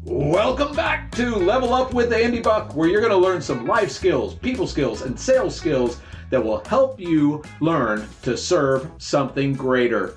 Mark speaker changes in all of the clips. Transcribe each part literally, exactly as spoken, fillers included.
Speaker 1: Welcome back to Level Up with Andy Buck, where you're going to learn some life skills, people skills, and sales skills that will help you learn to serve something greater.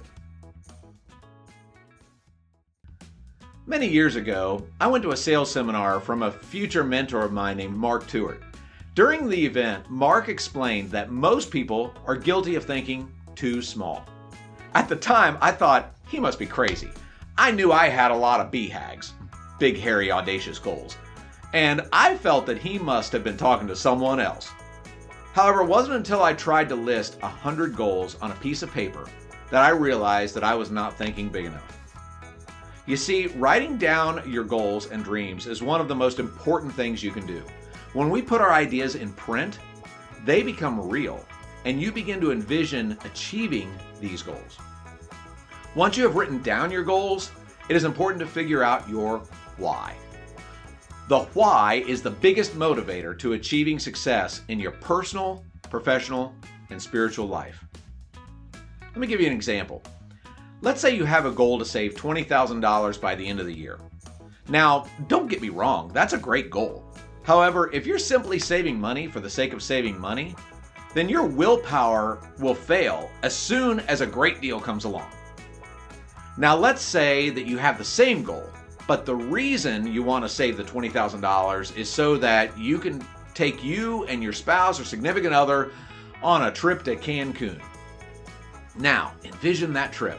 Speaker 1: Many years ago, I went to a sales seminar from a future mentor of mine named Mark Tewart. During the event, Mark explained that most people are guilty of thinking too small. At the time, I thought he must be crazy. I knew I had a lot of B HAGs. Big, hairy, audacious goals. And I felt that he must have been talking to someone else. However, it wasn't until I tried to list one hundred goals on a piece of paper that I realized that I was not thinking big enough. You see, writing down your goals and dreams is one of the most important things you can do. When we put our ideas in print, they become real, and you begin to envision achieving these goals. Once you have written down your goals, it is important to figure out your why. The why is the biggest motivator to achieving success in your personal, professional, and spiritual life. Let me give you an example. Let's say you have a goal to save twenty thousand dollars by the end of the year. Now, don't get me wrong, that's a great goal. However, if you're simply saving money for the sake of saving money, then your willpower will fail as soon as a great deal comes along. Now, let's say that you have the same goal, but the reason you want to save the twenty thousand dollars is so that you can take you and your spouse or significant other on a trip to Cancun. Now, envision that trip.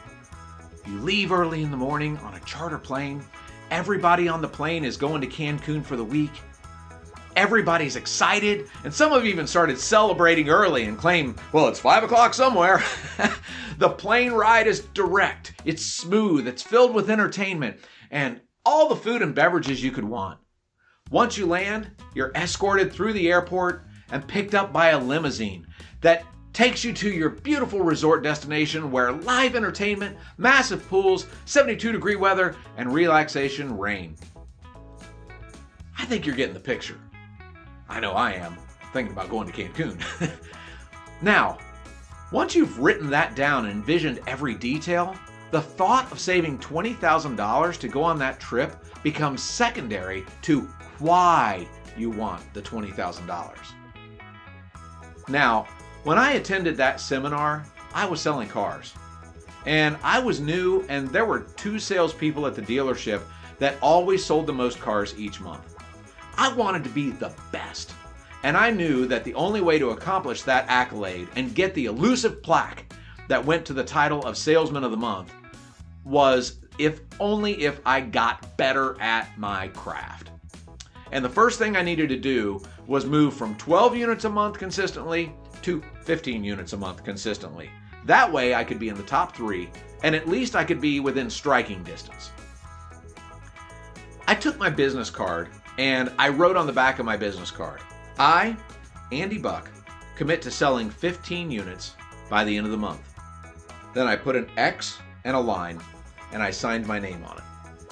Speaker 1: You leave early in the morning on a charter plane. Everybody on the plane is going to Cancun for the week. Everybody's excited, and some have even started celebrating early and claim, well, it's five o'clock somewhere. The plane ride is direct, it's smooth, it's filled with entertainment, and all the food and beverages you could want. Once you land, you're escorted through the airport and picked up by a limousine that takes you to your beautiful resort destination where live entertainment, massive pools, seventy-two degree weather, and relaxation reign. I think you're getting the picture. I know I am, thinking about going to Cancun. Now, once you've written that down and envisioned every detail, the thought of saving twenty thousand dollars to go on that trip becomes secondary to why you want the twenty thousand dollars. Now, when I attended that seminar, I was selling cars. And I was new, and there were two salespeople at the dealership that always sold the most cars each month. I wanted to be the best, and I knew that the only way to accomplish that accolade and get the elusive plaque that went to the title of Salesman of the Month was if only if I got better at my craft. And the first thing I needed to do was move from twelve units a month consistently to fifteen units a month consistently. That way I could be in the top three, and at least I could be within striking distance. I took my business card and I wrote on the back of my business card, I, Andy Buck, commit to selling fifteen units by the end of the month. Then I put an X and a line, and I signed my name on it.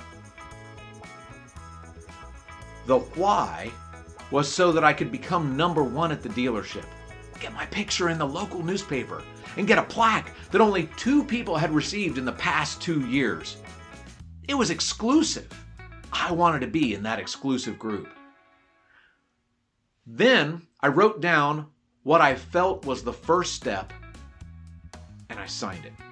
Speaker 1: The why was so that I could become number one at the dealership, get my picture in the local newspaper, and get a plaque that only two people had received in the past two years. It was exclusive. I wanted to be in that exclusive group. Then I wrote down what I felt was the first step, and I signed it.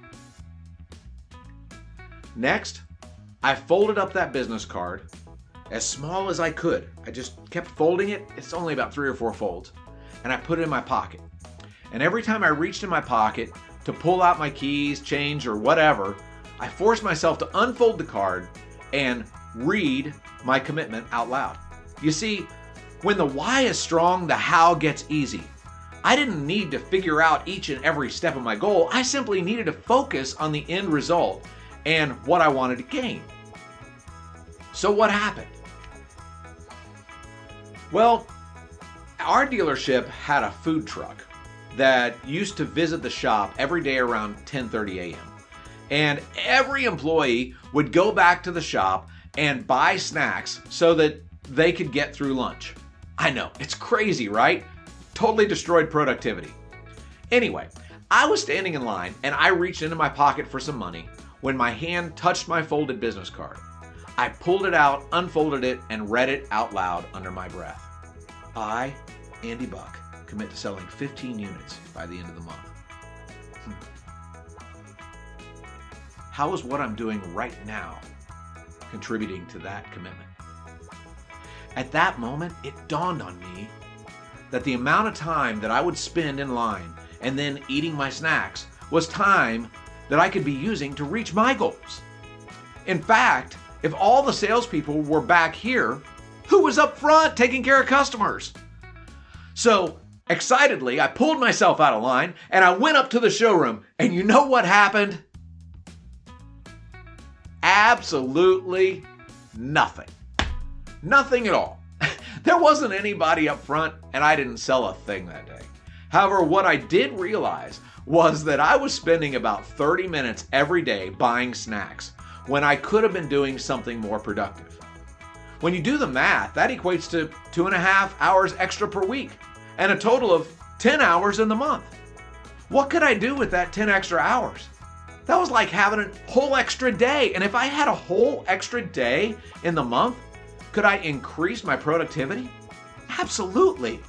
Speaker 1: Next, I folded up that business card as small as I could. I just kept folding it. It's only about three or four folds. And I put it in my pocket. And every time I reached in my pocket to pull out my keys, change, or whatever, I forced myself to unfold the card and read my commitment out loud. You see, when the why is strong, the how gets easy. I didn't need to figure out each and every step of my goal. I simply needed to focus on the end result and what I wanted to gain. So what happened? Well, our dealership had a food truck that used to visit the shop every day around ten thirty a m And every employee would go back to the shop and buy snacks so that they could get through lunch. I know, it's crazy, right? Totally destroyed productivity. Anyway, I was standing in line and I reached into my pocket for some money when my hand touched my folded business card. I pulled it out, unfolded it, and read it out loud under my breath. I, Andy Buck, commit to selling fifteen units by the end of the month. Hmm. How is what I'm doing right now contributing to that commitment? At that moment, it dawned on me that the amount of time that I would spend in line and then eating my snacks was time that I could be using to reach my goals. In fact, if all the salespeople were back here, who was up front taking care of customers? So, excitedly, I pulled myself out of line and I went up to the showroom, and you know what happened? Absolutely nothing. Nothing at all. There wasn't anybody up front, and I didn't sell a thing that day. However, what I did realize was that I was spending about thirty minutes every day buying snacks when I could have been doing something more productive. When you do the math, that equates to two and a half hours extra per week and a total of ten hours in the month. What could I do with that ten extra hours? That was like having a whole extra day. And if I had a whole extra day in the month, could I increase my productivity? Absolutely.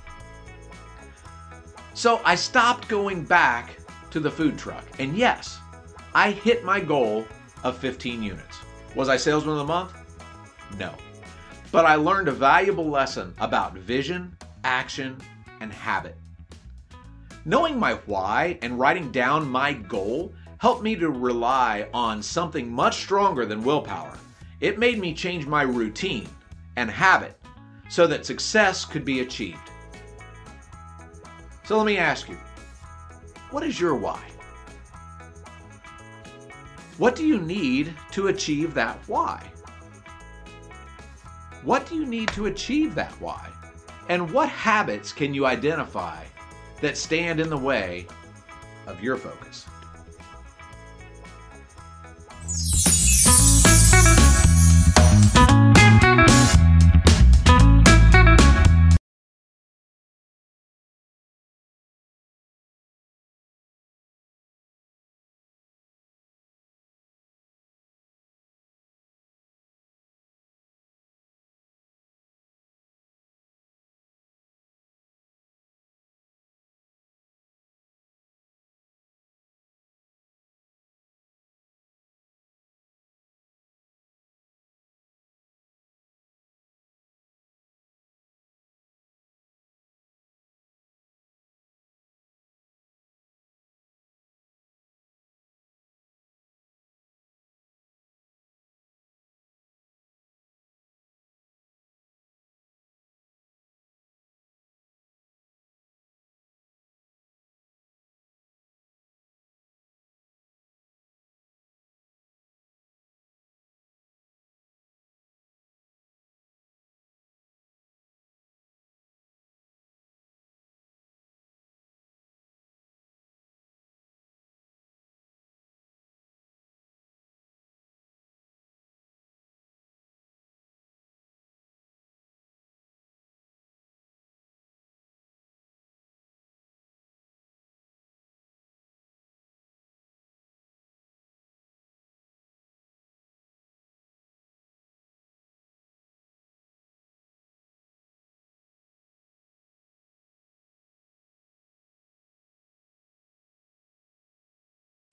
Speaker 1: So I stopped going back to the food truck. And yes, I hit my goal of fifteen units. Was I salesman of the month? No. But I learned a valuable lesson about vision, action, and habit. Knowing my why and writing down my goal helped me to rely on something much stronger than willpower. It made me change my routine and habit so that success could be achieved. So let me ask you, what is your why? What do you need to achieve that why? What do you need to achieve that why? And what habits can you identify that stand in the way of your focus?